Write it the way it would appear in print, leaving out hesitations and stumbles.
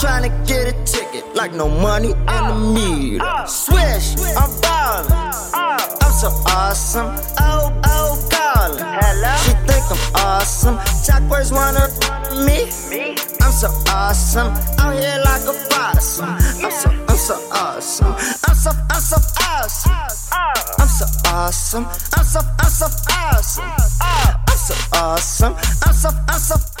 tryna get a ticket like no money in the meter. Swish, I'm ballin'. I'm so awesome. Oh, callin'. She think I'm awesome. Chakras wanna me. I'm so awesome. Out here like a possum. I'm so awesome. I'm so awesome. I'm so awesome. I'm so awesome. I'm so awesome. I'm so